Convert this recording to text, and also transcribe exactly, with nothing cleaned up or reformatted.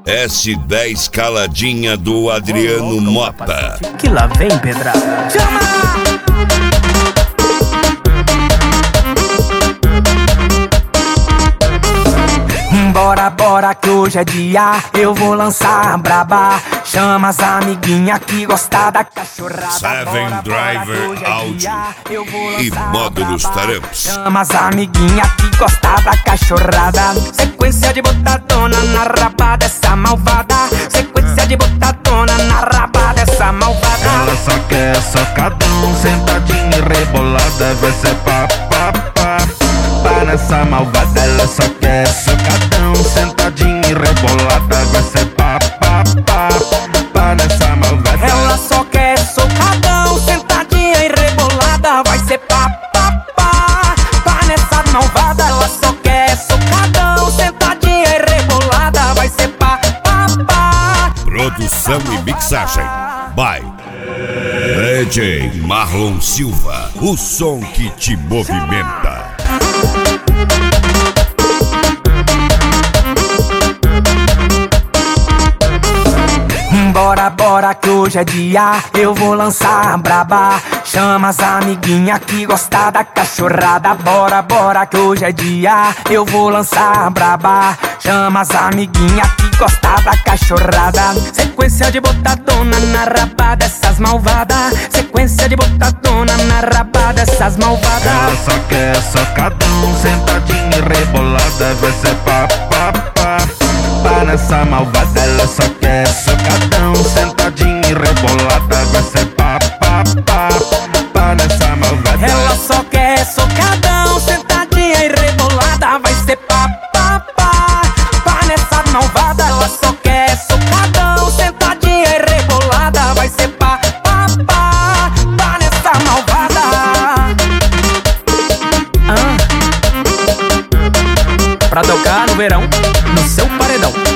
S dez caladinha do Adriano Mota. Que lá vem pedrada. Chama! Bora, bora que hoje é dia, eu vou lançar a braba. Chama as amiguinha que gosta da cachorrada. Seven bora, Driver bora, Audio é e módulos Taramps. Chama as amiguinha que gosta da cachorrada. Sequência de botadona na raba dessa malvada. Sequência de botadona na raba dessa malvada. Ela só quer socadão, sentadinha e rebolada. Vai ser pá, pá, pá. Pá nessa malvada, ela só quer socadão, sentadinha e rebolada. Vai ser pá, pá, pá. Pá nessa malvada. Ela só quer socadão, sentadinha e rebolada. Vai ser pá, pá, pá. Pá nessa malvada. Ela só quer socadão, sentadinha e rebolada. Vai ser pá, pá, pá. Produção e mixagem by D J Marlon Silva, o som que te movimenta. Bora, bora que hoje é dia, eu vou lançar a braba. Chama as amiguinha que gosta da cachorrada. Bora, bora que hoje é dia, eu vou lançar a braba. Chama as amiguinha que gosta da cachorrada. Sequência de botadona na raba dessas malvadas. Sequência de botadona na raba dessas malvadas. Ela só quer socadão, sentadinha e rebolada. Vai ser pá, pá, pá. Pá nessa malvada, ela só quer socadão, sentadinha e rebolada. Vai ser pá, pá, pá. Pá nessa malvada. Ela só quer socadão, sentadinha e rebolada. Vai ser pá, pá, pá. Pá nessa malvada. Ela só quer socadão, sentadinha e rebolada. Vai ser pá, pá, pá. Pá nessa malvada. Ah. Pra tocar no verão, no seu paredão.